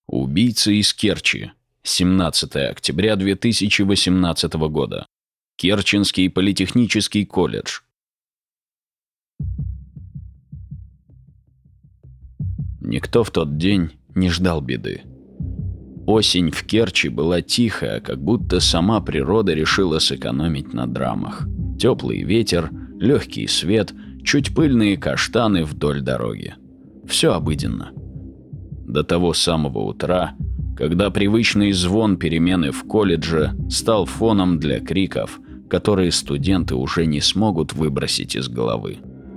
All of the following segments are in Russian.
Убийца из Керчи. 17 октября 2018 года. Керченский политехнический колледж. Никто в тот день не ждал беды. Осень в Керчи была тихая, как будто сама природа решила сэкономить на драмах. Теплый ветер, легкий свет, чуть пыльные каштаны вдоль дороги. Все обыденно. До того самого утра, когда привычный звон перемены в колледже стал фоном для криков, которые студенты уже не смогут выбросить из головы.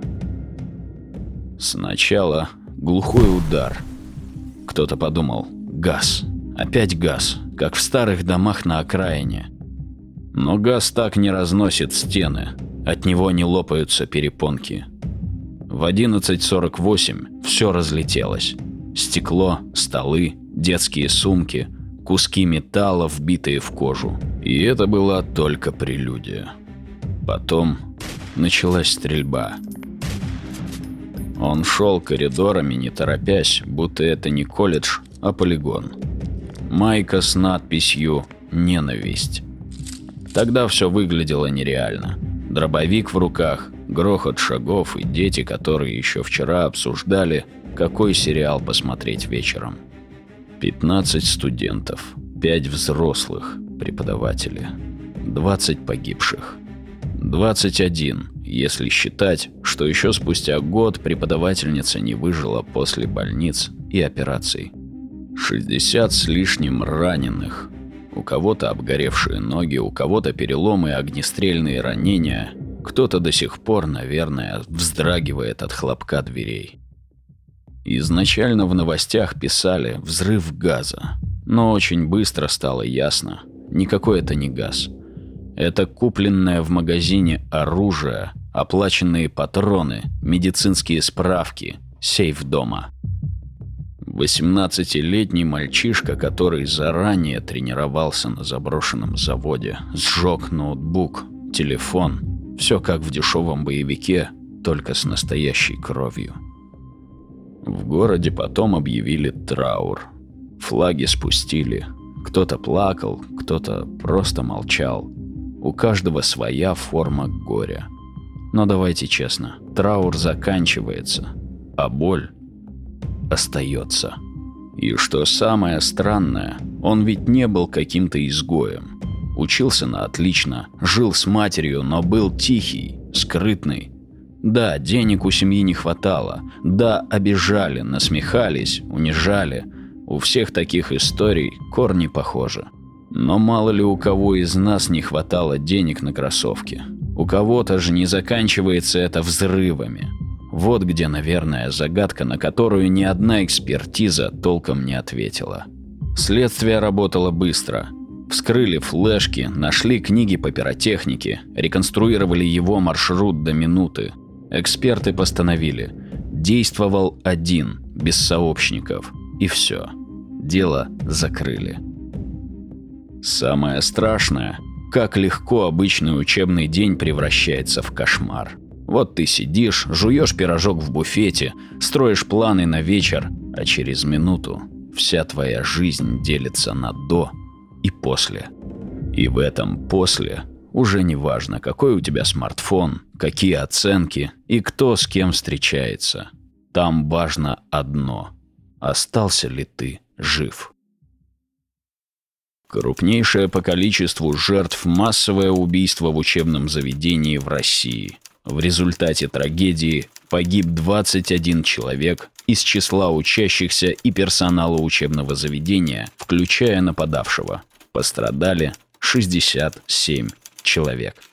Сначала глухой удар. Кто-то подумал: газ. Опять газ, как в старых домах на окраине. Но газ так не разносит стены, от него не лопаются перепонки. В 11:48 все разлетелось. Стекло, столы, детские сумки, куски металла, вбитые в кожу. И это была только прелюдия. Потом началась стрельба. Он шел коридорами, не торопясь, будто это не колледж, а полигон. Майка с надписью «Ненависть». Тогда все выглядело нереально. Дробовик в руках, грохот шагов и дети, которые еще вчера обсуждали, какой сериал посмотреть вечером. 15 студентов, 5 взрослых, преподаватели, 20 погибших. 21, если считать, что еще спустя год преподавательница не выжила после больниц и операций. 60 с лишним раненых. У кого-то обгоревшие ноги, у кого-то переломы и огнестрельные ранения. Кто-то до сих пор, наверное, вздрагивает от хлопка дверей. Изначально в новостях писали «взрыв газа», но очень быстро стало ясно – никакой это не газ. Это купленное в магазине оружие, оплаченные патроны, медицинские справки, сейф дома. 18-летний мальчишка, который заранее тренировался на заброшенном заводе, сжег ноутбук, телефон, все как в дешевом боевике, только с настоящей кровью. В городе потом объявили траур. Флаги спустили. Кто-то плакал, кто-то просто молчал. У каждого своя форма горя. Но давайте честно, траур заканчивается, а боль остается. И что самое странное, он ведь не был каким-то изгоем. Учился на отлично, жил с матерью, но был тихий, скрытный. Да, денег у семьи не хватало. Да, обижали, насмехались, унижали. У всех таких историй корни похожи. Но мало ли у кого из нас не хватало денег на кроссовки. У кого-то же не заканчивается это взрывами. Вот где, наверное, загадка, на которую ни одна экспертиза толком не ответила. Следствие работало быстро. Вскрыли флешки, нашли книги по пиротехнике, реконструировали его маршрут до минуты. Эксперты постановили: действовал один, без сообщников. И все. Дело закрыли. Самое страшное, как легко обычный учебный день превращается в кошмар. Вот ты сидишь, жуешь пирожок в буфете, строишь планы на вечер, а через минуту вся твоя жизнь делится на «до» и «после». И в этом «после» уже не важно, какой у тебя смартфон, какие оценки и кто с кем встречается. Там важно одно – остался ли ты жив. Крупнейшее по количеству жертв массовое убийство в учебном заведении в России. В результате трагедии погиб 21 человек из числа учащихся и персонала учебного заведения, включая нападавшего. Пострадали 67 человек.